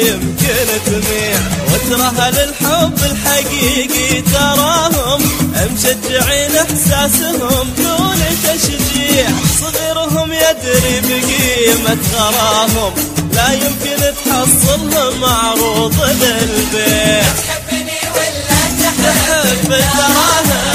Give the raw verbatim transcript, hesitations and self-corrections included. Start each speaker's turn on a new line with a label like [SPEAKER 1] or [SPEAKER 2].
[SPEAKER 1] يمكن تميع، وترى للحب الحقيقي تراهم مشجعين احساسهم دون تشجيع، صغيرهم يدري بقيمة غراهم لا يمكن تحصلهم عروض للبيع.
[SPEAKER 2] تحبني ولا
[SPEAKER 1] تحب تراها